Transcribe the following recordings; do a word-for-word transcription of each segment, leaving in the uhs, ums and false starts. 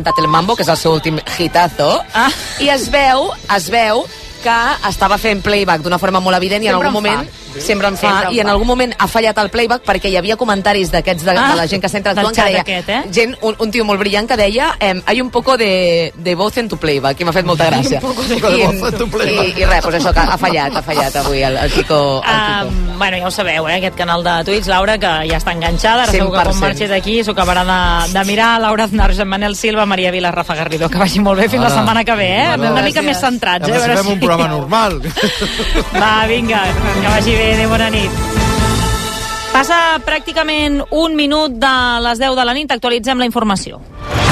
El Mambo, que és el seu últim hitazo, ah. i es veu, es veu que estava fent playback d'una forma molt evident i en sempre algun moment fa. sempre en fa, sempre en i en fa. algun moment ha fallat el playback perquè hi havia comentaris d'aquests de, ah, de la gent que està interactuant que deia, aquest, eh? gent, un, un tio molt brillant que deia eh, hay un poco de, de voz en tu playback, i m'ha fet molta gràcia. Un poco de voz en tu playback. I, i res, pues això, que ha fallat, ha fallat avui el, el Kiko. El Kiko. Um, bueno, ja ho sabeu, eh, aquest canal de Twitch, Laura, que ja està enganxada, ara segur que quan marxi d'aquí s'ho acabarà de, de mirar. Laura Aznar, Joan Manel Silva, Maria Vila, Rafa Garrido, que vagi molt bé fins ah, la setmana que ve, eh? Una gràcies. Mica més centrats, eh? A veure si fem un programa normal. Va, vinga, que vagi bé, adéu, bona nit. Passa pràcticament un minut de les deu de la nit, actualitzem la informació.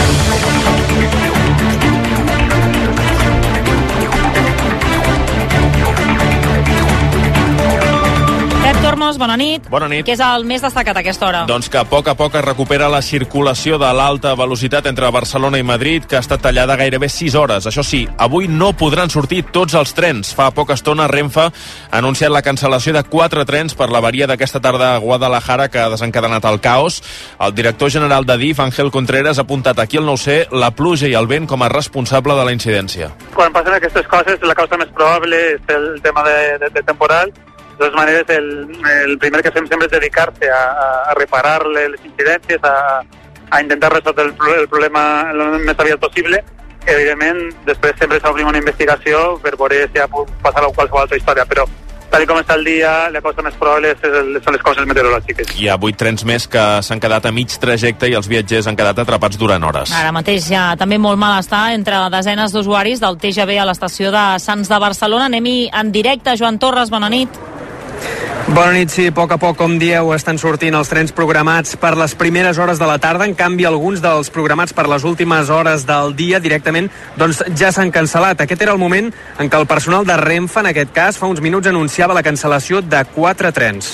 Pep Tormos, bona nit. Bona nit. Què és el més destacat a aquesta hora? Doncs que a poc a poc es recupera la circulació de l'alta velocitat entre Barcelona i Madrid, que ha estat tallada gairebé sis hores. Això sí, avui no podran sortir tots els trens. Fa poca estona Renfe ha anunciat la cancel·lació de quatre trens per l'avaria d'aquesta tarda a Guadalajara, que ha desencadenat el caos. El director general de D I F, Ángel Contreras, ha apuntat aquí al nou C la pluja i el vent com a responsable de la incidència. Quan passen aquestes coses, la causa més probable és el tema de, de, de temporal. De totes maneres, el, el primer que fem sempre és dedicar-se a, a reparar les incidències, a, a intentar resoldre el, el problema el més aviat possible. Evidentment, després sempre s'obrim una investigació per veure si ha pogut passar qualsevol altra història, però tal com està el dia, la cosa més probable és el, són les coses meteorològiques. Hi ha vuit trens més que s'han quedat a mig trajecte i els viatgers han quedat atrapats durant hores. Ara mateix hi ha també molt malestar entre desenes d'usuaris del T G V a l'estació de Sants de Barcelona. Anem-hi en directe. Joan Torres, bona nit. Bona nit, sí, a poc a poc, com dieu, estan sortint els trens programats per les primeres hores de la tarda. En canvi, alguns dels programats per les últimes hores del dia directament doncs ja s'han cancel·lat. Aquest era el moment en què el personal de Renfe, en aquest cas, fa uns minuts anunciava la cancel·lació de quatre trens.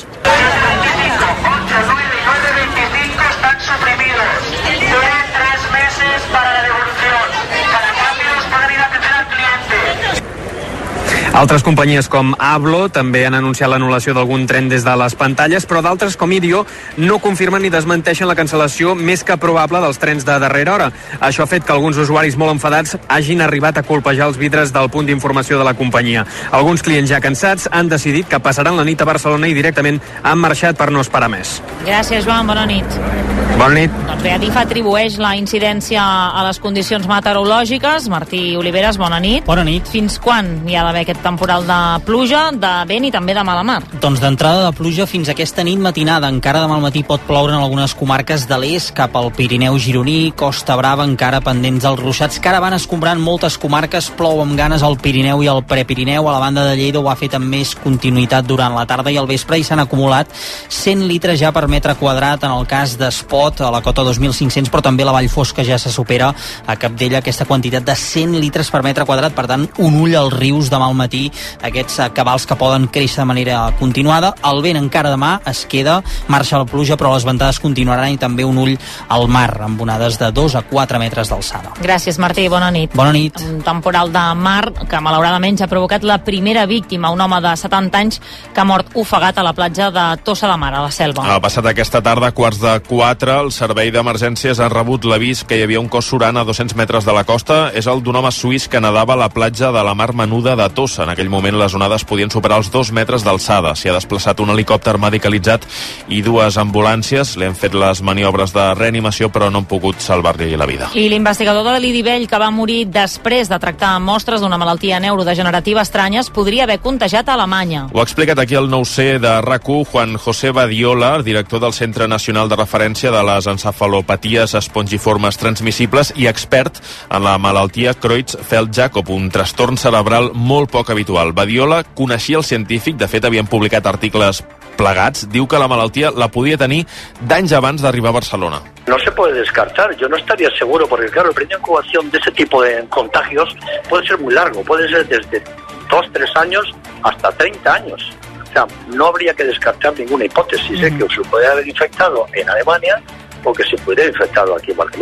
Altres companyies com Ablo també han anunciat l'anul·lació d'algun tren des de les pantalles, però d'altres com Idio no confirmen ni desmenteixen la cancel·lació més que probable dels trens de darrera hora. Això ha fet que alguns usuaris molt enfadats hagin arribat a colpejar els vidres del punt d'informació de la companyia. Alguns clients ja cansats han decidit que passaran la nit a Barcelona i directament han marxat per no esperar més. Gràcies, Joan. Bona nit. Bona nit. Doncs bé, Adif atribueix la incidència a les condicions meteorològiques. Martí Oliveres, bona nit. Bona nit. Fins quan hi ha d'haver aquest temporal de pluja, de vent i també de mala mar? Doncs d'entrada de pluja fins aquesta nit matinada. Encara demà al matí pot ploure en algunes comarques de l'est cap al Pirineu gironí, Costa Brava, encara pendents dels ruixats que ara van escombrant moltes comarques. Plou amb ganes al Pirineu i al Prepirineu. A la banda de Lleida ho ha fet amb més continuïtat durant la tarda i al vespre i s'han acumulat cent litres ja per metre quadrat en el cas d'Espot, a la cota dos mil cinc-cents, però també la Vall Fosca ja se supera a Capdella aquesta quantitat de cent litres per metre quadrat. Per tant, un ull als rius demà al matí, aquests cabals que poden créixer de manera continuada. El vent encara demà es queda, marxa la pluja, però les ventades continuaran i també un ull al mar, amb onades de dos a quatre metres d'alçada. Gràcies, Martí. Bona nit. Bona nit. Un temporal de mar que malauradament ja ha provocat la primera víctima, un home de setanta anys que ha mort ofegat a la platja de Tossa de Mar, a la Selva. Ha passat aquesta tarda, quarts de quatre, el servei d'emergències ha rebut l'avís que hi havia un cos surant a dos-cents metres de la costa. És el d'un home suís que nedava a la platja de la Mar Menuda de Tossa. En aquell moment les onades podien superar els dos metres d'alçada. S'hi ha desplaçat un helicòpter medicalitzat i dues ambulàncies. Li han fet les maniobres de reanimació, però no han pogut salvar-li la vida. I l'investigador de l'Idivell, que va morir després de tractar mostres d'una malaltia neurodegenerativa estranya, es podria haver contagiat a Alemanya. Ho ha explicat aquí el nou C de RAC u, Juan José Badiola, director del Centre Nacional de Referència de les Encefalopaties Espongiformes Transmissibles i expert en la malaltia Creutzfeldt-Jakob, un trastorn cerebral molt poc habitual. Badiola coneixia el científic, de fet havien publicat articles plegats. Diu que la malaltia la podia tenir d'anys abans d'arribar a Barcelona. No se puede descartar, yo no estaría seguro, porque claro, el periodo de incubación de ese tipo de contagios puede ser muy largo, puede ser desde dos, tres años hasta treinta años. O sea, no habría que descartar ninguna hipótesis, ¿eh? Que se puede haber infectado en Alemania o que se pudiera haber infectado aquí en Barcelona.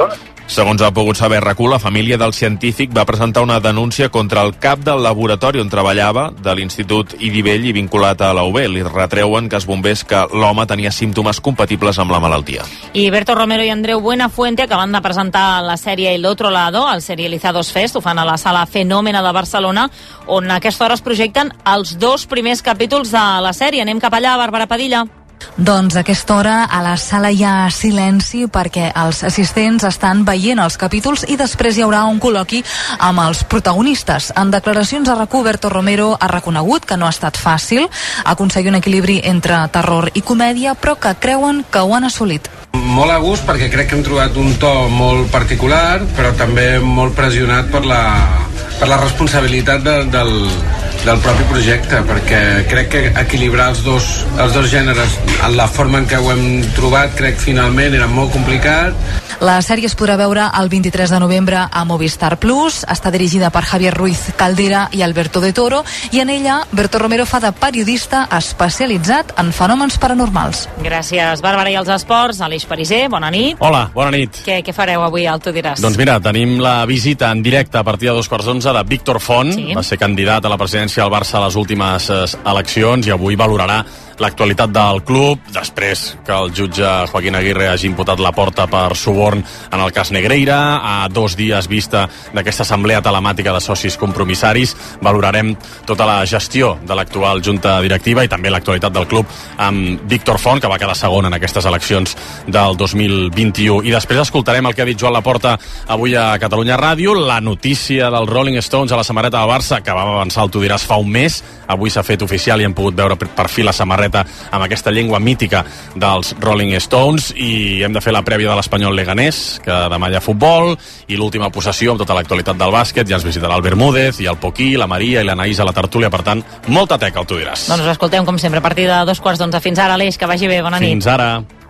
Segons ha pogut saber R A C U, la família del científic va presentar una denúncia contra el cap del laboratori on treballava, de l'Institut Idivell i vinculat a l'A U B. Li retreuen que es bombés que l'home tenia símptomes compatibles amb la malaltia. I Berto Romero i Andreu Buenafuente acaben de presentar la sèrie El Otro Lado, al Serializados Fest, ho fan a la sala Fenòmena de Barcelona, on a aquesta hora es projecten els dos primers capítols de la sèrie. Anem cap allà, Bàrbara Padilla. Doncs a aquesta hora a la sala hi ha silenci perquè els assistents estan veient els capítols i després hi haurà un col·loqui amb els protagonistes. En declaracions a R A C U, Berto Romero ha reconegut que no ha estat fàcil aconseguir un equilibri entre terror i comèdia, però que creuen que ho han assolit. Molt a gust perquè crec que hem trobat un to molt particular, però també molt pressionat per la, per la responsabilitat de, del, del propi projecte, perquè crec que equilibrar els dos, els dos gèneres en la forma en què ho hem trobat, crec finalment era molt complicat. La sèrie es podrà veure el vint-i-tres de novembre a Movistar Plus, està dirigida per Javier Ruiz Caldera i Alberto de Toro, i en ella Berto Romero fa de periodista especialitzat en fenòmens paranormals. Gràcies, Bàrbara. I els esports, Aleix Pariser, bona nit. Hola, bona nit. Què, què fareu avui al Tu diràs? Doncs mira, tenim la visita en directe a partir de dos quarts d'onze de Víctor Font, sí. Va ser candidat a la presidència del Barça a les últimes eleccions i avui valorarà l'actualitat del club, després que el jutge Joaquín Aguirre hagi imputat la porta per suborn en el cas Negreira. A dos dies vista d'aquesta assemblea telemàtica de socis compromissaris, valorarem tota la gestió de l'actual junta directiva i també l'actualitat del club amb Víctor Font, que va quedar segon en aquestes eleccions del dos mil vint-i-u. I després escoltarem el que ha dit Joan Laporta avui a Catalunya Ràdio, la notícia dels Rolling Stones a la samarreta del Barça, que vam avançar el Tu diràs fa un mes, avui s'ha fet oficial i hem pogut veure per fi la samarreta amb aquesta llengua mítica dels Rolling Stones, i hem de fer la prèvia de l'Espanyol Leganés, que demà hi ha futbol, i l'última possessió amb tota l'actualitat del bàsquet. Ja ens visitarà el Bermúdez i el Poquí, la Maria i l'Anaïs a la tertúlia, per tant, molta teca al Tu diràs. Doncs us escoltem com sempre a partir de dos quarts d'onze. Fins ara, Aleix, que vagi bé, bona nit. Fins ara.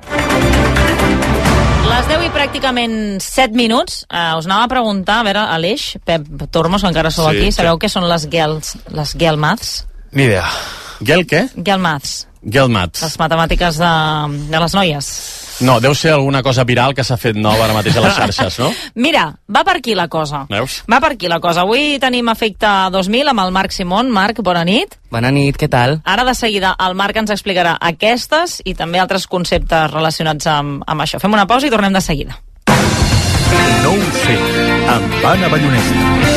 Les deu i pràcticament set minuts. Uh, us anava a preguntar, a veure, Aleix, Pep Tormos, que encara sou sí, aquí, sabeu sí. què són les Gels, les Gelmaths? Ni idea. Gel què? Gelmaths. Gelmaths. Les matemàtiques de, de les noies. No, deu ser alguna cosa viral que s'ha fet nova ara mateix a les xarxes, no? Mira, va per aquí la cosa. Veus? Va per aquí la cosa. Avui tenim Efecte dos mil amb el Marc Simón. Marc, bona nit. Bona nit, què tal? Ara de seguida el Marc ens explicarà aquestes i també altres conceptes relacionats amb, amb això. Fem una pausa i tornem de seguida. No ho sé, amb Anna Ballonesta.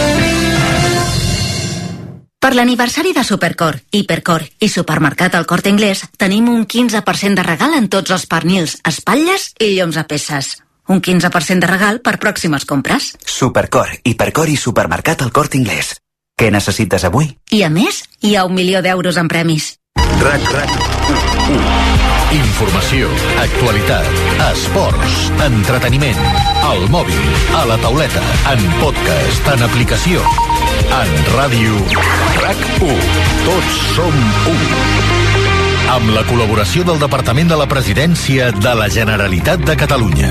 Per l'aniversari de Supercor, Hipercor i Supermercat El Corte Inglés tenim un quinze per cent de regal en tots els pernils, espatlles i lloms a peces. Un quinze per cent de regal per pròximes compres. Supercor, Hipercor i Supermercat El Corte Inglés. Què necessites avui? I a més, hi ha un milió d'euros en premis. RAC RAC Informació, actualitat, esports, entreteniment, al mòbil, a la tauleta, en podcast, en aplicació, en ràdio. RAC u. Tots som u. Amb la col·laboració del Departament de la Presidència de la Generalitat de Catalunya.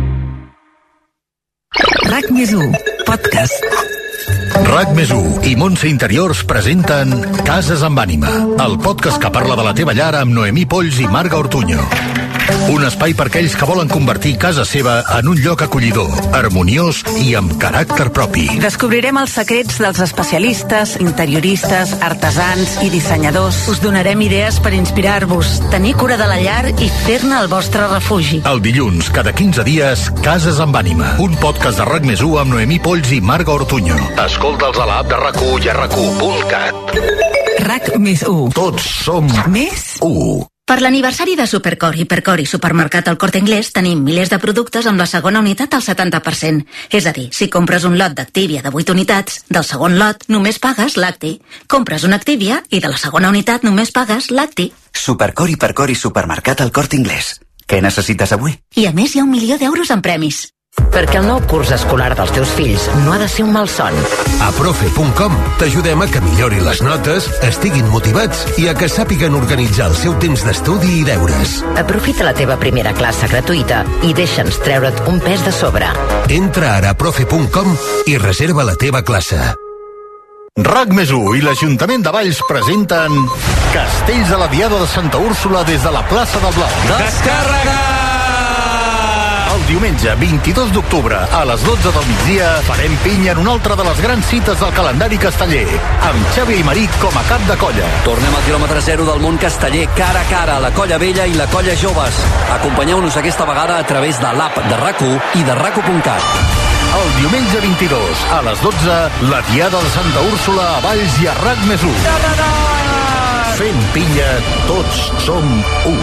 RAC més u, podcast. RAC més u i Montse Interiors presenten Cases amb ànima, el podcast que parla de la teva llar amb Noemí Polls i Marga Ortuño. Un espai per aquells que volen convertir casa seva en un lloc acollidor, harmoniós i amb caràcter propi. Descobrirem els secrets dels especialistes, interioristes, artesans i dissenyadors. Us donarem idees per inspirar-vos, tenir cura de la llar i fer-ne el vostre refugi. El dilluns, cada quinze dies, Cases amb ànima, un podcast de RAC més u amb Noemí Polls i Marga Ortuño. Escolta'ls a l'app de RAC u i a rac u punt cat. RAC més u. Tots som més u. Per l'aniversari de Supercor, Hipercor i Supermercat El Corte Inglés tenim milers de productes amb la segona unitat al setanta per cent. És a dir, si compres un lot d'Activia de vuit unitats, del segon lot només pagues l'Acti. Compres una Activia i de la segona unitat només pagues l'Acti. Supercor, Hipercor i Supermercat El Corte Inglés. Què necessites avui? I a més hi ha un milió d'euros en premis. Perquè el nou curs escolar dels teus fills no ha de ser un malson. A profe punt com t'ajudem a que millorin les notes, estiguin motivats i a que sàpiguen organitzar el seu temps d'estudi i deures. Aprofita la teva primera classe gratuïta i deixa'ns treure't un pes de sobre. Entra ara a profe punt com i reserva la teva classe. RAC més u i l'Ajuntament de Valls presenten Castells a la Diada de Santa Úrsula des de la plaça del Blau. Descàrrega! El diumenge vint-i-dos d'octubre a les dotze del migdia farem pinya en una altra de les grans cites del calendari casteller, amb Xavi Aymerich com a cap de colla. Tornem al quilòmetre zero del món casteller, cara a cara, la colla vella i la colla joves. Acompanyeu-nos aquesta vegada a través de l'app de RAC u i de rac u punt cat. El diumenge vint-i-dos a les dotze, la Diada de Santa Úrsula a Valls i a RAC més u. Fent pinya, tots som u.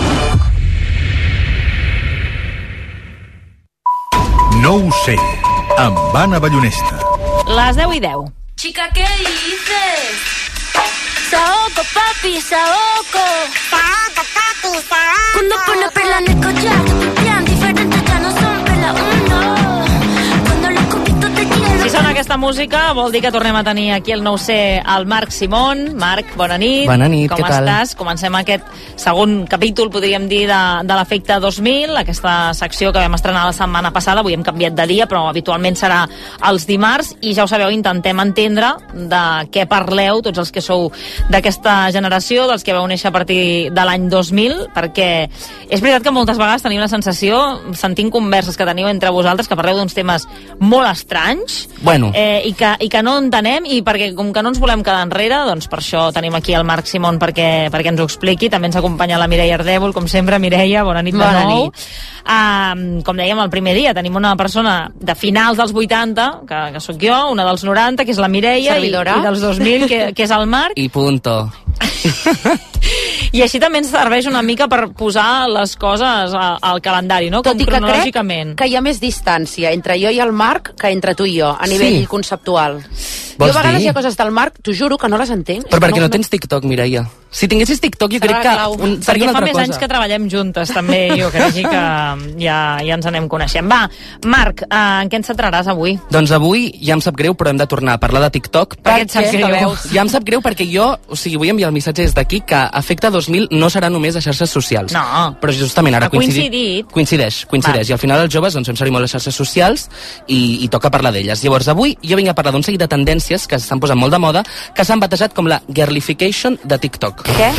No ho sé, amb Anna Ballonesta. Les deu i deu. Chica, ¿qué dices? Saoco, papi, saoco. Saoco, papi, saoco. Cuando pone perla en el collar, te pipián diferentes, ya no son perla uno. Cuando los coquitos te quiero. Si sona aquesta música, vol dir que tornem a tenir aquí el nou C el Marc Simón. Marc, bona nit. Bona nit, com què tal? estàs? Comencem aquest segon capítol, podríem dir, de, de l'Efecte dos mil, aquesta secció que vam estrenar la setmana passada. Avui hem canviat de dia, però habitualment serà els dimarts, i ja ho sabeu, intentem entendre de què parleu tots els que sou d'aquesta generació, dels que vau néixer a partir de l'any dos mil, perquè és veritat que moltes vegades tenim la sensació, sentint converses que teniu entre vosaltres, que parleu d'uns temes molt estranys, Bueno. eh, i, que, i que no entenem, i perquè com que no ens volem quedar enrere, doncs per això tenim aquí el Marc Simón perquè, perquè ens ho expliqui. També ens acompanya la Mireia Ardèvol, com sempre. Mireia, bona nit de Bona nou. nit. Uh, com dèiem el primer dia, tenim una persona de finals dels vuitanta, que, que sóc jo, una dels noranta, que és la Mireia, i, Servidora. i dels dos mil, que, que és el Marc. I punto. I així també ens serveix una mica per posar les coses a, al calendari, no? Tot Com i que crec cronològicament. que hi ha més distància entre jo i el Marc que entre tu i jo, a nivell Sí. conceptual. Vols Jo a vegades dir? hi ha coses del Marc, t'ho juro, que no les entenc. Però És que perquè no tens TikTok, Mireia. Si tinguessis TikTok, jo Serà crec que clau. un, Perquè seria una fa altra més cosa. anys que treballem juntes, també, jo crec que ja, ja ens anem coneixent. Va, Marc, eh, en què ens centraràs avui? Doncs avui ja em sap greu, però hem de tornar a parlar de TikTok. Per què et sap greu? veus? Ja em sap greu perquè jo, o sigui, vull enviar el missatge des d'aquí que Efecte dos mil no serà només a xarxes socials. No. Però justament ara Ha coincidit. Coincideix, coincideix. I al final els joves doncs, fem servir molt les xarxes socials i, i toca parlar d'elles. Llavors, avui jo vinc a parlar d'un seguit de tendències que s'estan posant molt de moda, que s'han batejat com la girlification de TikTok. Què?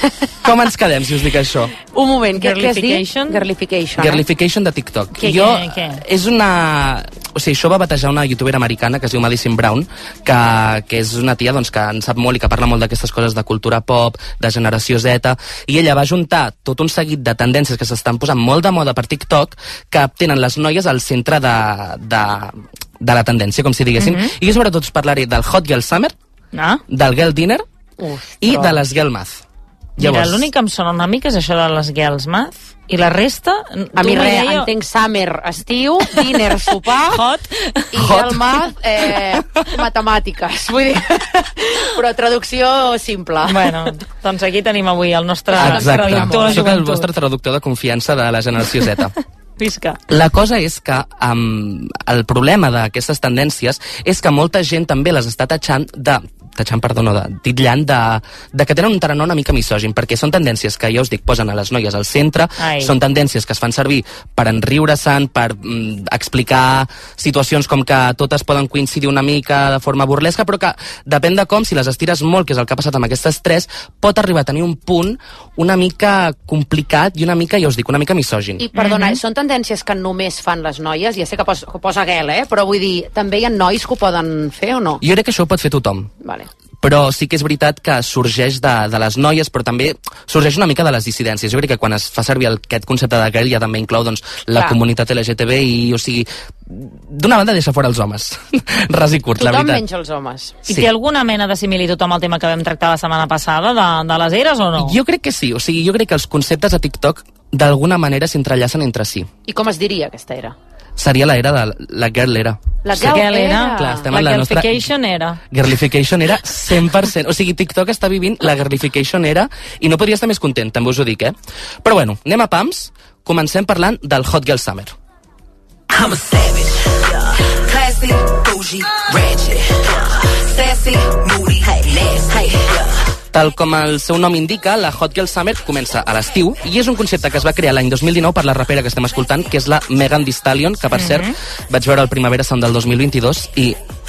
Com ens quedem si us dic això? Un moment, què, què has dit? Girlification? Girlification. eh? Girlification de TikTok. Què, jo, què, què? És una... O sigui, això va batejar una youtuber americana que es diu Madison Brown, que, que és una tia doncs, que en sap molt i que parla molt d'aquestes coses de cultura pop, de generació Z, i ella va juntar tot un seguit de tendències que s'estan posant molt de moda per TikTok, que tenen les noies al centre de, de, de la tendència, com si diguéssim. Mhm. I jo sobretot us parlaré del Hot Girl Summer, Ah? del Girl Dinner Uf, i però- de les Girl Math. Mira, l'únic que em sona una mica és això de les Girls Math, i la resta... A mi tu, res, Mireia, entenc summer, estiu, dinner, sopar, Hot. i el math, eh, matemàtiques. Vull dir, però traducció simple. Bueno, doncs aquí tenim avui el nostre Exacte. traductor de Soc el joventut. vostre traductor de confiança de la generació Z. Visca. La cosa és que um, el problema d'aquestes tendències és que molta gent també les està tatxant de tatxant, perdó, no, de, titllant de, de que tenen un tarannà una mica misògin, perquè són tendències que, ja us dic, posen a les noies al centre, Ai. són tendències que es fan servir per enriure-se'n, per mm, explicar situacions com que totes poden coincidir una mica de forma burlesca, però que depèn de com, si les estires molt, que és el que ha passat amb aquestes tres, pot arribar a tenir un punt una mica complicat i una mica, ja us dic, una mica misògin. I perdona, són tendències que només fan les noies? Ja sé que posa, que posa guel, eh? Però vull dir, també hi ha nois que ho poden fer o no? Jo crec que això ho pot fer tothom. Vale. Però sí que és veritat que sorgeix de, de les noies, però també sorgeix una mica de les dissidències. Jo crec que quan es fa servir el, aquest concepte de girl ja també inclou doncs, la Clar. comunitat L G T B i, o sigui, d'una banda deixa fora els homes. Ras i curt, la Tothom veritat. menys els homes. I té alguna mena de similitud amb el tema que vam tractar la setmana passada, de, de les eres o no? Jo crec que sí, o sigui, jo crec que els conceptes a TikTok d'alguna manera s'entrellacen entre si. I com es diria aquesta era? Seria la era de la girl era. La La girl era, Clar, estem la en la nostra- girlification era. Girlification era cent per cent. O sigui, TikTok està vivint la girlification era i no podria estar més content, també us ho dic, eh? Però bueno, anem a pams. Comencem parlant del Hot Girl Summer. I'm a savage, yeah. Classy, bougie, ratchet, yeah. Sassy, moody, nasty, yeah. Tal com el seu nom indica, la Hot Girl Summer comença a l'estiu i és un concepte que es va crear l'any dos mil dinou per la rapera que estem escoltant, que és la Megan Thee Stallion, que per cert vaig veure el Primavera Sound del dos mil vint-i-dos i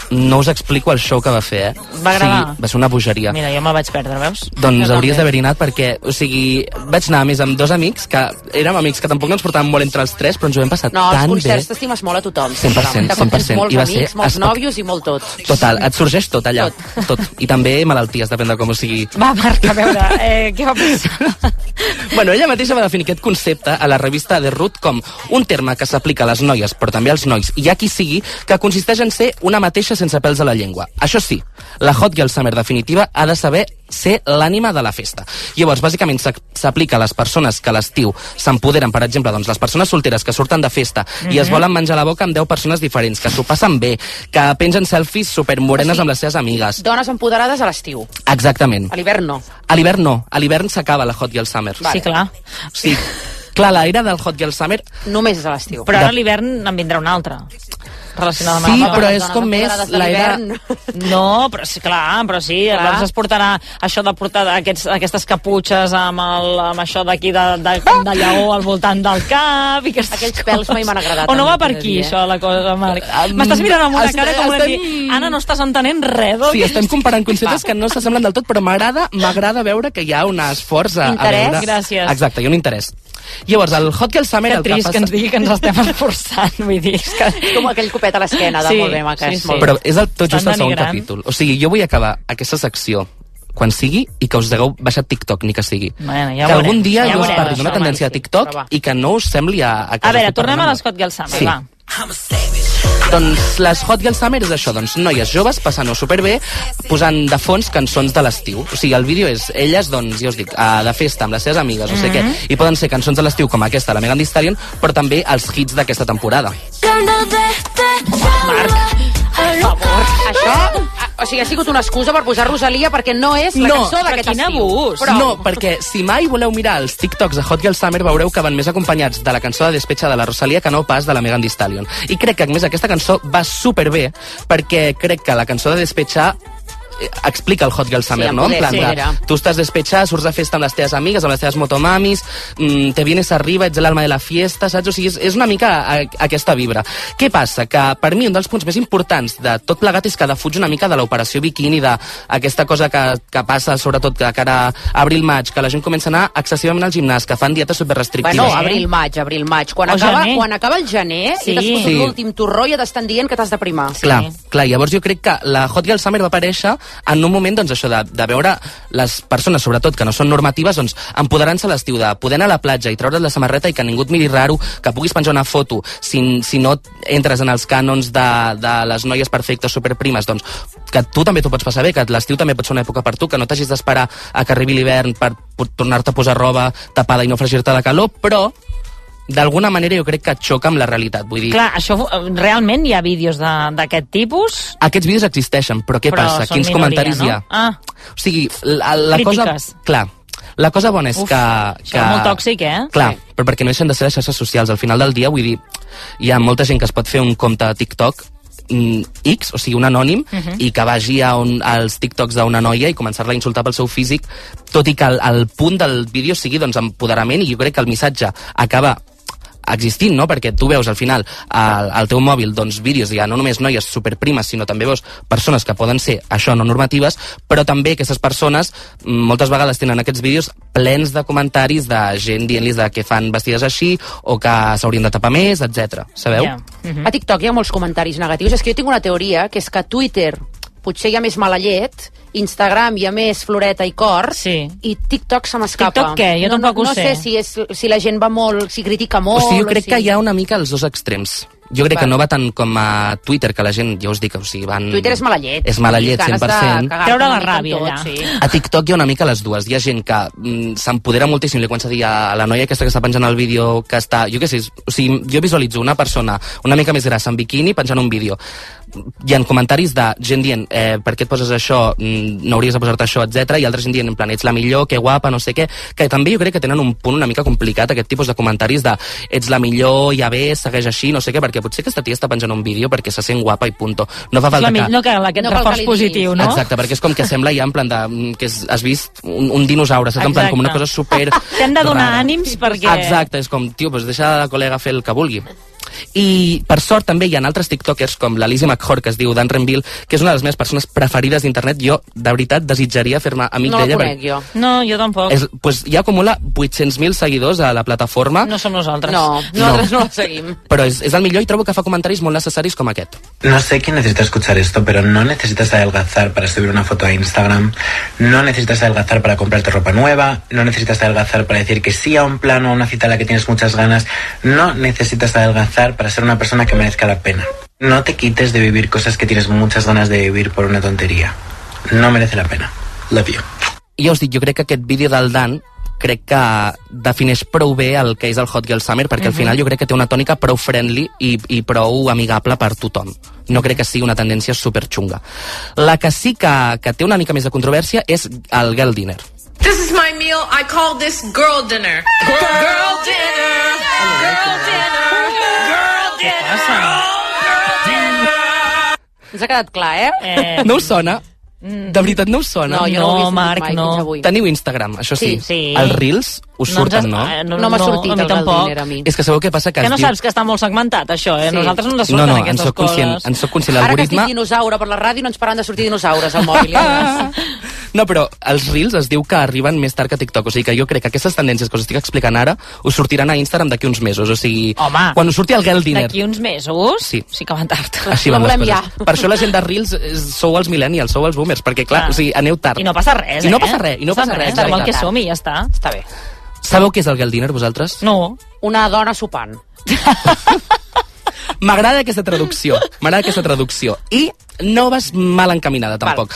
no us explico el show que va fer, eh? Va agradar? O sigui, va ser una bogeria. Mira, jo me'l vaig perdre, veus? Doncs Jo hauries també. d'haver-hi anat perquè, o sigui, vaig anar a més amb dos amics, que érem amics que tampoc no ens portàvem molt entre els tres, però ens ho vam passar No, als tan bé. concerts t'estimes molt a tothom. cent per cent, cent per cent. Molts I va ser amics, molts espect- nòvios i molt tot. Total, et sorgeix tot allà. Tot. tot. I també malalties, depèn de com ho sigui. Va, Marc, a veure, eh, què va passar? Bueno, ella mateixa va definir aquest concepte a la revista The Root com un terme que s'aplica a les noies, però també als nois, i hi ha qui sigui, que consisteix en ser una mateixa sense pèls a la llengua. Això sí, la Hot Girl Summer definitiva ha de saber ser l'ànima de la festa. Llavors, bàsicament, s'ac- s'aplica a les persones que a l'estiu s'empoderen, per exemple, doncs, les persones solteres que surten de festa mm -hmm. i es volen menjar la boca amb deu persones diferents, que s'ho passen bé, que pengen selfies supermorenes O sigui, amb les seves amigues. Dones empoderades a l'estiu. Exactament. A l'hivern no. A l'hivern no. A l'hivern s'acaba la Hot Girl Summer. Sí, clar. Sí. Clar, l'era del Hot Girl Summer... Només és a l'estiu. Però ara a l'hivern en vindrà una altra. Relacionada Sí, amb la però és com més l'era... No, però sí, clar, però sí, Clar. llavors es portarà això de portar aquests, aquestes caputxes amb, el, amb això d'aquí de, de, de lleó al voltant del cap i aquestes Aquells pèls mai m'han agradat. O no a mi, va per t'he de aquí, dir, eh? això, la cosa, Marc? Um, M'estàs mirant amb una estem- cara com una estem- dir, Anna, no estàs entenent res, Sí, estem comparant conceptes que no s'assemblen del tot, però m'agrada m'agrada veure que hi ha un esforç a, a Interès? veure... Gràcies. Exacte, hi ha un interès. Llavors, el Hot Girl Summer... Que el trist passa... que ens digui que ens estem esforçant, vull dir, és que... Com aquell copet a l'esquena, de Sí, molt bé, maca. sí, és sí. molt Però és el, tot just Estan el segon denigrant. capítol. O sigui, jo vull acabar aquesta secció quan sigui i que us hagueu baixat TikTok, ni que sigui. Bueno, ja que veurem, algun dia ja jo us veurem, parli d'una això, tendència a Marc, sí, TikTok però va. i que no us sembli a... A, A veure, tornem a les Hot Girl Summer, Sí. va. Doncs les Hot Girl Summer és això, doncs noies joves passant-ho superbé, posant de fons cançons de l'estiu. O sigui, el vídeo és elles, doncs, ja us dic, uh, de festa amb les seves amigues, no sé què, i poden ser cançons de l'estiu com aquesta, la Megan Thee Stallion, però també els hits d'aquesta temporada. Per favor. Això, o sigui, ha sigut una excusa per posar Rosalia perquè no és la No, cançó d'aquest quin estiu. abús. Però... No, perquè si mai voleu mirar els TikToks de Hot Girl Summer veureu que van més acompanyats de la cançó de Despecha de la Rosalia que no pas de la Megan Thee Stallion. I crec que, a més, aquesta cançó va superbé perquè crec que la cançó de Despecha eh, explica el Hot Girl Summer, Sí, no? En plan sí, de, era. tu estàs despechada, surts de festa amb les teves amigues, amb les teves motomamis, mm, te vienes arriba, ets l'alma de la fiesta, saps? O sigui, és, és una mica a, a aquesta vibra. Què passa? Que per mi un dels punts més importants de tot plegat és que defuig una mica de l'operació biquini, d'aquesta cosa que, que passa sobretot que cara a abril-maig, que la gent comença a anar excessivament al gimnàs, que fan dietes superrestrictives. Bueno, abril-maig, abril-maig. Quan, O acaba, gener. quan acaba el gener Sí. i t'has fotut Sí. l'últim torró i ja t'estan dient que t'has de primar. Clar, clar, llavors jo crec que la Hot Girl Summer va aparèixer en un moment, doncs, això de, de veure les persones, sobretot, que no són normatives, doncs, empoderant-se a l'estiu, de poder anar a la platja i treure's la samarreta i que ningú et miri raro, que puguis penjar una foto, si, si no entres en els cànons de, de les noies perfectes, superprimes, doncs, que tu també t'ho pots passar bé, que l'estiu també pot ser una època per tu, que no t'hagis d'esperar a que arribi l'hivern per, per tornar-te a posar roba tapada i no fregir-te de calor, però d'alguna manera jo crec que xoca amb la realitat. Vull dir, Clar, això, eh, realment hi ha vídeos de- d'aquest tipus? aquests vídeos existeixen, però què Però passa? són Quins minoria, comentaris no? hi ha? Ah. O sigui, la, la cosa... Crítiques. Clar, la cosa bona és Uf, que... això que és molt tòxic, eh? Clar, però perquè no deixen de ser les xarxes socials. Al final del dia, vull dir, hi ha molta gent que es pot fer un compte a TikTok mm, X, o sigui, un anònim, Uh -huh. i que vagi a un, als TikToks d'una noia i començar-la a insultar pel seu físic, tot i que el, el punt del vídeo sigui, doncs, empoderament, i jo crec que el missatge acaba existint, no? Perquè tu veus al final al, al teu mòbil doncs vídeos, ja no només noies superprimes, sinó també veus persones que poden ser això no normatives, però també aquestes persones mm, moltes vegades tenen aquests vídeos plens de comentaris de gent dient-los de que fan vestides així o que s'haurien de tapar més, etcètera. Sabeu? Yeah. Uh-huh. A TikTok hi ha molts comentaris negatius. És que jo tinc una teoria, que és que a Twitter potser hi ha més mala llet, Instagram hi ha més floreta i cor, sí. i TikTok se m'escapa. TikTok què? Jo no, tampoc no, ho no sé. sé si, és, si la gent va molt, si critica molt... O sigui, jo crec si... que hi ha una mica els dos extrems. Jo crec Vale. que no va tant com a Twitter, que la gent, ja us dic, o sigui, van... Twitter és mala llet. És mala llet, cent per cent. Treure la ràbia, allà. Sí. A TikTok hi ha una mica les dues. Hi ha gent que mm, s'empodera moltíssim, li comença a dir a la noia aquesta que està penjant el vídeo, que està... Jo què sé, o sigui, jo visualitzo una persona una mica més grassa en biquini penjant un vídeo. Hi ha comentaris de gent dient eh, per què et poses això, mm, no hauries de posar-te això, etcètera, i altra gent dient, en plan, ets la millor, que guapa, no sé què, que també jo crec que tenen un punt una mica complicat, aquest tipus de comentaris de ets la millor, ja bé, segueix així, no sé què, perquè potser aquesta tia està penjant un vídeo perquè se sent guapa i punto. No fa falta mi- que... no que aquest No cal reforç que li positiu, no? Exacte, perquè és com que sembla ja en plan de... mm, que és, has vist un, un dinosaure, saps? En plan, Exacte. com una cosa super... T'hem de donar rara. ànims perquè... Exacte, és com, tio, pues deixa la col·lega fer el que vulgui. I per sort també hi ha altres tiktokers com la Lizzie McHugh, que es diu Dan Renville, que és una de les meves persones preferides d'internet. Jo, de veritat, desitjaria fer-me amic no d'ella. No la conec, jo. No, jo tampoc. És, pues, ja acumula vuit-cents mil seguidors a la plataforma. No som nosaltres. No, nosaltres no, no la seguim. Però és, és el millor i trobo que fa comentaris molt necessaris com aquest. No sé quién necesita escuchar esto, pero no necesitas adelgazar para subir una foto a Instagram, no necesitas adelgazar para comprarte ropa nueva, no necesitas adelgazar para decir que sí a un plan o a una cita a la que tienes muchas ganas, no necesitas adelgazar para ser una persona que merezca la pena. No te quites de vivir cosas que tienes muchas ganas de vivir por una tontería. No merece la pena. Love you. I ja us dic, jo crec que aquest vídeo del Dan crec que defineix prou bé el que és el Hot Girl Summer, perquè uh -huh. al final jo crec que té una tònica prou friendly i, i prou amigable per tothom. No crec que sigui una tendència superxunga. La que sí que, que té una mica més de controvèrsia és el Girl Dinner. This is my meal. I call this girl dinner. Girl, girl dinner. Girl dinner. Girl dinner. Ens ha quedat clar, eh? eh... No us sona? De veritat no us sona? No, jo no, no Marc, mai, no. Teniu Instagram, això sí. Sí, sí. Els Reels us no surten, no? No, no m'ha sortit no, el Galdiner a mi. És que sabeu què passa? Que, que no diu... saps que està molt segmentat, això, eh? Sí. Nosaltres no ens surten no, no, aquestes en conscient, coses. En soc conscient, Ara que l'algoritme... estic dinosaure per la ràdio no ens pararan de sortir dinosaures al mòbil. No, però els Reels es diu que arriben més tard que TikTok, o sigui que jo crec que aquestes tendències que us estic explicant ara us sortiran a Instagram d'aquí uns mesos, o sigui... Home, quan us surti el Girl Dinner... D'aquí uns mesos? Sí. Sí que van tard. Així van les coses. Ja. Per això la gent de Reels sou els millennials, sou els boomers, perquè clar, ah. o sigui, aneu tard. I no passa res, I eh? no passa res, i no passa res. Som el que som i ja està. Està bé. Sabeu què és el Girl Dinner, vosaltres? No. Una dona sopant. M'agrada aquesta traducció, m'agrada aquesta traducció. I no vas mal encaminada, tampoc.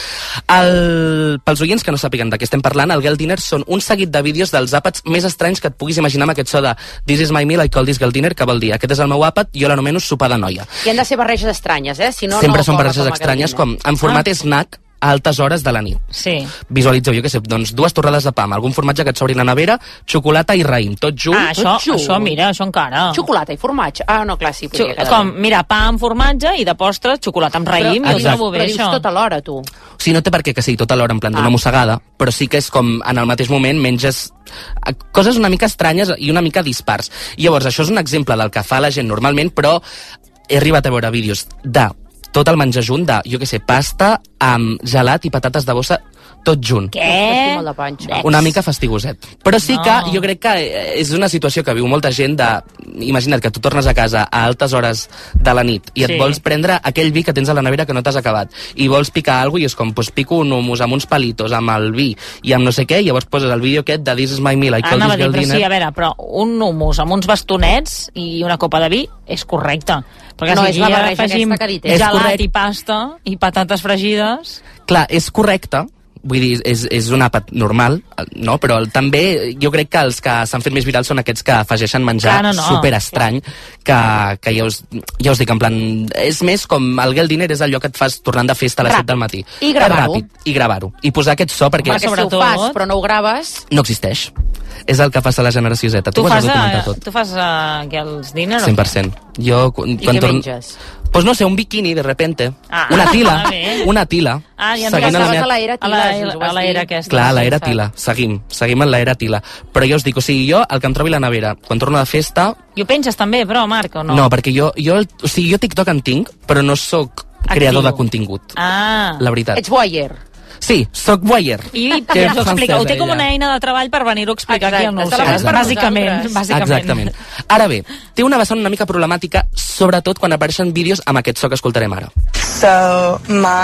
El... Pels oients que no sàpiguen de què estem parlant, el Girl Dinner són un seguit de vídeos dels àpats més estranys que et puguis imaginar amb aquest so de This is my meal, I call this Girl Dinner, que vol dir aquest és el meu àpat, jo l'anomeno sopar de noia. I han de ser barreges estranyes, eh? Si no, Sempre no són barreges estranyes, com en format ah. snack, a altes hores de la nit. Sí. Visualitzeu, jo què sé, doncs dues torrades de pa amb algun formatge que et s'obri a la nevera, xocolata i raïm, tot junt. Ah, això, tot junt. això, mira, això encara. Xocolata i formatge. Ah, no, clar, sí. Xo com, mira, pa amb formatge i de postre xocolata amb raïm. Però, jo trobo bé, però dius això. tot alhora, tu. O sigui, no té per què que sigui tot alhora en plan d'una ah. mossegada, però sí que és com en el mateix moment menges coses una mica estranyes i una mica dispars. I llavors, això és un exemple del que fa la gent normalment, però he arribat a veure vídeos de tot el menjar junt de, jo què sé, pasta amb gelat i patates de bossa tot junt. Què? Una mica fastigoset. Però sí no. que jo crec que és una situació que viu molta gent de... Imagina't que tu tornes a casa a altes hores de la nit i et Sí. vols prendre aquell vi que tens a la nevera que no t'has acabat i vols picar alguna cosa i és com, pues pico un hummus amb uns palitos, amb el vi i amb no sé què, i llavors poses el vídeo aquest de This is my meal, I call Anava this a dir, Girl però Dinner. sí, a veure, però un hummus amb uns bastonets i una copa de vi és correcte. Perquè No, si és la aquí barreja afegim aquesta que ha dit, eh? gelat És correcte. i pasta i patates fregides... Clar, és correcte, vull dir, és, és un àpat normal, no? Però el, també jo crec que els que s'han fet més virals són aquests que afegeixen menjar Clar, no, no. super estrany, que, que ja, us, ja us dic, en plan, és més com el Girl Dinner és allò que et fas tornant de festa a les set del matí. I gravar-ho. És ràpid, i gravar-ho. I posar aquest so perquè... Perquè si ho fas però no ho graves... No existeix. És el que passa a la generació Z. Tu, Tu ho has fas, de documentar uh, tot. tu fas uh, Girls Dinner? o cent per cent. Jo, quan, I quan què torn... menges? Pues no sé, un biquini de repente. Ah, una tila. ah, bé. Una tila. Ah, ja Seguint no la Estaves meva- a l'era A tila, la, si ens ho vas a la dir. era aquesta. Clar, a sí, l'era saps? tila. Seguim. Seguim en l'era tila. Però ja us dic, o sigui, jo, el que em trobi a la nevera, quan torno de festa... I ho penges també, però, Marc, o no? No, perquè jo, jo, o sigui, jo TikTok en tinc, però no sóc creador de contingut. Ah. La veritat. Ets voyeur. Sí, sóc voyeur. I Que ens ho explica, ho té francesa, com una ella. eina de treball per venir-ho a explicar Exacte, aquí al nou se la fas per Bàsicament, nosaltres. bàsicament. Exactament. Ara bé, té una vessant una mica problemàtica, sobretot quan apareixen vídeos amb aquest so que escoltarem ara. So,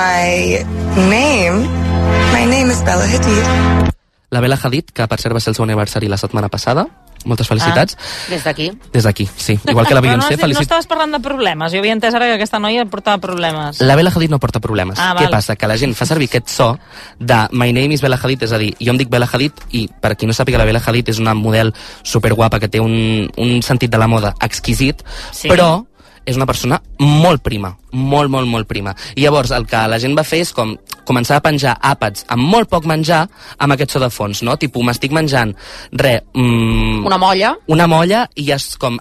my name, my name is Bella Hadid. La Bella Hadid, que per cert va ser el seu aniversari la setmana passada, moltes felicitats. Ah, des d'aquí. Des d'aquí, sí. Igual que la Però no, Beyoncé, has dit- no felicitats. estaves parlant de problemes. Jo havia entès ara que aquesta noia portava problemes. La Bella Hadid no porta problemes. Ah, Què val. passa? Que la gent fa servir aquest so de My name is Bella Hadid, és a dir, jo em dic Bella Hadid i per qui no sàpiga, la Bella Hadid és una model superguapa que té un, un sentit de la moda exquisit, Sí. però és una persona molt prima, molt, molt, molt prima. I llavors el que la gent va fer és com començar a penjar àpats amb molt poc menjar amb aquest so de fons, no? Tipus, m'estic menjant, re... Mm, Una molla. una molla i ja és com, ah,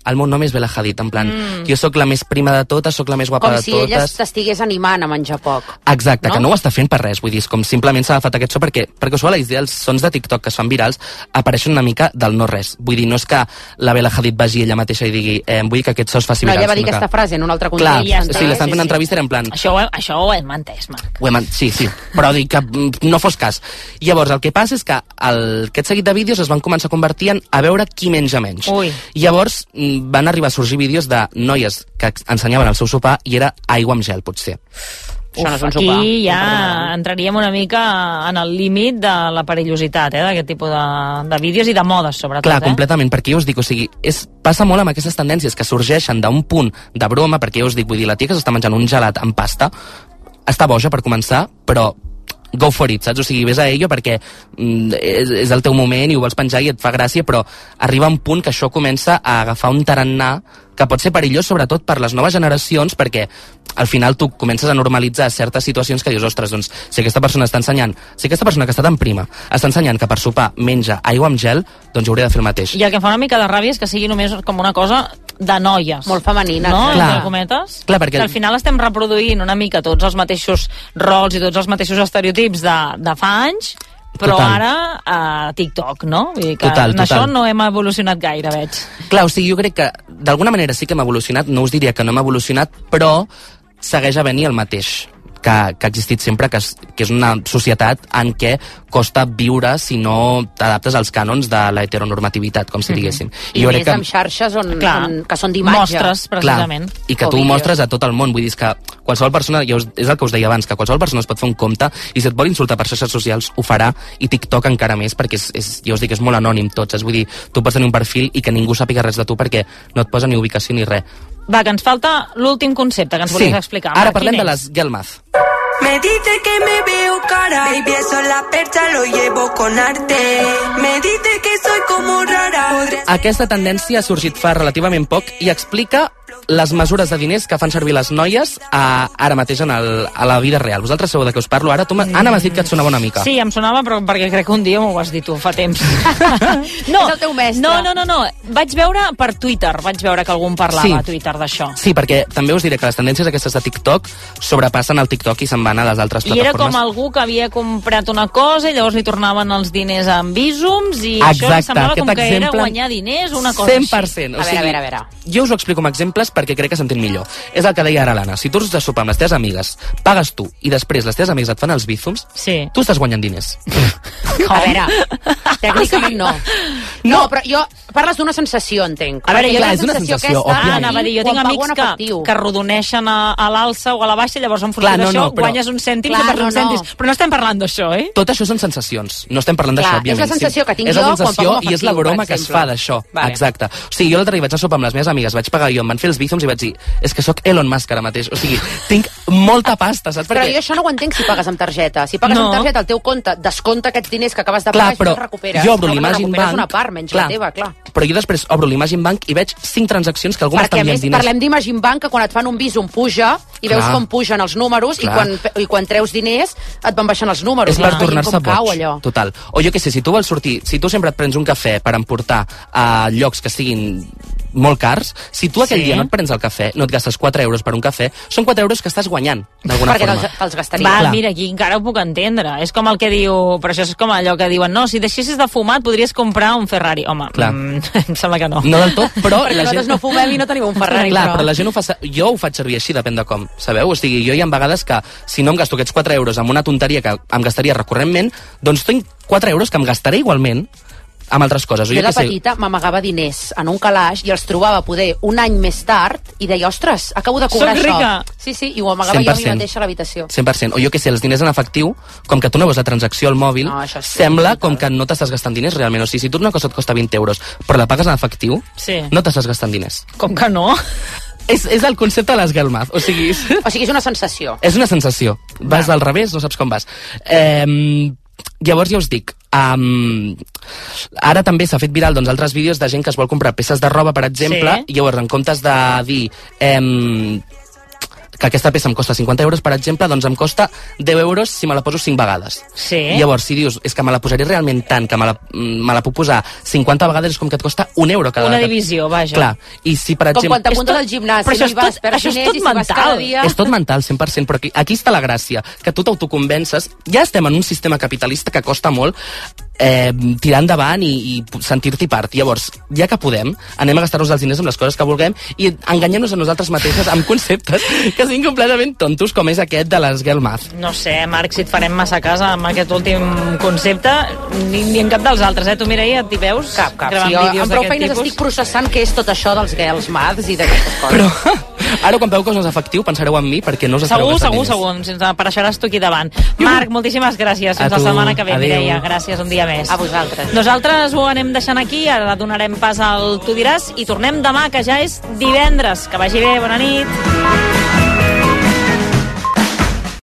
el meu nom és Bella Hadid, en plan, mm. jo sóc la més prima de totes, sóc la més guapa com de si totes. Com si ella t'estigués animant a menjar poc. Exacte, no? Que no ho està fent per res, vull dir, és com simplement s'ha agafat aquest so perquè, perquè us idea, els sons de TikTok que es fan virals apareixen una mica del no res. Vull dir, no és que la Bella Hadid vagi ella mateixa i digui eh, vull que aquest so es faci no, viral. Ella va dir aquesta que... frase en un altre context. Clar, sí, l'estan fent una entrevista en plan... Això ho, això ho hem entès, Marc. Ho hem, sí, sí, però dic que no fos cas. Llavors, el que passa és que el, aquest seguit de vídeos es van començar a convertir en a veure qui menja menys. Ui. Llavors van arribar a sorgir vídeos de noies que ensenyaven el seu sopar i era aigua amb gel, potser. Uf, no aquí sopar. Ja entraríem una mica en el límit de la perillositat, eh, d'aquest tipus de, de vídeos i de modes, sobretot. Clar, eh? completament, perquè jo us dic, o sigui, és, passa molt amb aquestes tendències que sorgeixen d'un punt de broma, perquè jo us dic, vull dir, la tia que s'està menjant un gelat amb pasta, està boja per començar, però go for it, saps? O sigui, ves a ello perquè mm, és, és el teu moment i ho vols penjar i et fa gràcia, però arriba un punt que això comença a agafar un tarannà que pot ser perillós sobretot per les noves generacions, perquè al final tu comences a normalitzar certes situacions que dius, ostres, doncs, si aquesta persona està ensenyant, si aquesta persona que està tan prima està ensenyant que per sopar menja aigua amb gel, doncs jo hauria de fer el mateix. I el que fa una mica de ràbia és que sigui només com una cosa de noies. Molt femenina. No? Clar. Cometes? Clar, perquè... Que al final estem reproduint una mica tots els mateixos rols i tots els mateixos estereotips de, de fa anys, però total. Ara a TikTok, no? Vull dir que total, en total. això no hem evolucionat gaire, veig. Clar, o sigui, jo crec que d'alguna manera sí que hem evolucionat, no us diria que no hem evolucionat, però segueix havent-hi el mateix que, que ha existit sempre, que és, que és una societat en què costa viure si no t'adaptes als cànons de la heteronormativitat, com si diguéssim. Mm-hmm. I, I més que... amb xarxes on, clar, on, que són d'imatge. Mostres, precisament. Clar, i que tu ho mostres a tot el món. Vull dir, que qualsevol persona, ja us, és el que us deia abans, que qualsevol persona es pot fer un compte i si et vol insultar per xarxes socials ho farà, i TikTok encara més, perquè és, és, ja us dic, és molt anònim tot. És, vull dir, tu pots tenir un perfil i que ningú sàpiga res de tu perquè no et posa ni ubicació ni res. Va, que ens falta l'últim concepte que ens volies sí. explicar. Ara parlem de les girl math. Me dice que me veo cara, baby, eso la percha lo llevo con arte. Me dice que soy como rara. Aquesta tendència ha sorgit fa relativament poc i explica les mesures de diners que fan servir les noies a, ara mateix en el, a la vida real. Vosaltres sabeu de què us parlo ara? Tu, Anna, m'has dit que et sonava una mica. Sí, em sonava, però perquè crec que un dia m'ho has dit tu, fa temps. No, és el teu mestre. No, no, no, no. Vaig veure per Twitter, vaig veure que algú en parlava sí. a Twitter d'això. Sí, perquè també us diré que les tendències aquestes de TikTok sobrepassen el TikTok i se'n van a les altres plataformes. I era com algú que havia comprat una cosa i llavors li tornaven els diners amb bísums i exacte, això li semblava com que exemple, era guanyar diners, una cosa cent per cent. així. O sigui, a veure, a veure, a veure. Jo us ho explico amb exemples perquè crec que s'entén millor. És el que deia ara l'Anna. Si tu has de sopar amb les teves amigues, pagues tu i després les teves amigues et fan els bízums, sí. tu estàs guanyant diners. A veure, tècnicament no. No, no però jo... Parles d'una sensació, entenc. A veure, jo clar, és una sensació, aquesta, ah, anava a dir, jo tinc amics que, que rodoneixen a, a l'alça o a la baixa i llavors en funció d'això no, no, guanyes uns cèntims i perds uns cèntims. Però no estem parlant d'això, eh? Tot això són sensacions. No estem parlant d'això, òbviament. És la sensació que tinc és la jo sensació quan pago i és la broma que es fa d'això. Vale. Exacte. O sigui, jo l'altre dia vaig a sopar amb les meves amigues, vaig pagar jo, em van fer els bízums i vaig dir, és que sóc Elon Musk ara mateix. O sigui, tinc molta pasta, saps? Però jo això no ho entenc si pagues amb targeta. Si pagues no. amb targeta, el teu compte descompta aquests diners que acabes de clar, pagar i no els recuperes. Jo obro no, l'Imagine Bank. una part, menys clar, la teva, clar. Però jo després obro l'Imagine Bank i veig cinc transaccions que algú m'està enviant diners. Perquè a més parlem d'Imagine Bank, que quan et fan un visum puja i clar. Veus com pugen els números i quan, i quan treus diners et van baixant els números. És per tornar-se boig, allò. total. O jo què sé, si tu vols sortir, si tu sempre et prens un cafè per emportar a llocs que siguin molt cars, si tu aquell sí. dia no et prens el cafè, no et gastes quatre euros per un cafè, són quatre euros que estàs guanyant, d'alguna forma. Perquè te'ls gastaries. Va, mira, aquí encara ho puc entendre. És com el que diu... Però això és com allò que diuen, no, si deixessis de fumar et podries comprar un Ferrari. Home, mm, em sembla que no. No del tot, però... Perquè la nosaltres gent... no fumem i no tenim un Ferrari. Clar, però... però la gent ho fa... Jo ho faig servir així, depèn de com, sabeu? O sigui, jo hi ha vegades que si no em gasto aquests quatre euros amb una tonteria que em gastaria recurrentment, doncs tinc quatre euros que em gastaré igualment amb altres coses. Jo, jo de petita sé... m'amagava diners en un calaix i els trobava poder un any més tard i deia, ostres, acabo de cobrar Soc això. Rica. Sí, sí, i ho amagava jo a mi mateixa a l'habitació. cent per cent. O jo què sé, els diners en efectiu, com que tu no veus la transacció al mòbil, no, sí, sembla com que no t'estàs gastant diners realment. O sigui, si tu una cosa et costa vint euros, però la pagues en efectiu, sí. no t'estàs gastant diners. Com que no? És, és el concepte de les girl math. O sigui, és... o sigui, és una sensació. És una sensació. Vas Va. al revés, no saps com vas. Eh, llavors ja us dic, um, ara també s'ha fet viral doncs, altres vídeos de gent que es vol comprar peces de roba, per exemple, sí. i llavors en comptes de dir... Eh, que aquesta peça em costa cinquanta euros, per exemple, doncs em costa deu euros si me la poso cinc vegades. Sí. Llavors, si dius, és que me la posaré realment tant, que me la, me la puc posar cinquanta vegades, és com que et costa un euro cada Una vegada. divisió, vaja. Clar, i si per exemple... Com quan t'apuntes al gimnàs, però si no hi vas per això és diners tot i si vas mental. cada dia... És tot mental, cent per cent, però aquí, aquí està la gràcia, que tu t'autoconvences. Ja estem en un sistema capitalista que costa molt eh, tirar endavant i, i sentir-t'hi part. Llavors, ja que podem, anem a gastar-nos els diners amb les coses que vulguem i enganyem-nos a nosaltres mateixes amb conceptes que siguin completament tontos, com és aquest de les girl math. No sé, Marc, si et farem massa cas amb aquest últim concepte, ni, ni en cap dels altres, eh? Tu, Mireia, et hi veus? Cap, cap. Gravant Sí, jo vídeos amb prou d'aquest feines tipus? estic processant què és tot això dels girls maths i d'aquestes coses. Però ara, quan veu coses efectiu, pensareu en mi perquè no us estareu Segur, gastant segur, diners. segur. Ens apareixeràs tu aquí davant. Marc, moltíssimes gràcies. Fins A la tu. setmana que ve, Adéu. Mireia. Gràcies un dia més. A vosaltres. Nosaltres ho anem deixant aquí, ara donarem pas al Tu diràs i tornem demà, que ja és divendres. Que vagi bé, bona nit.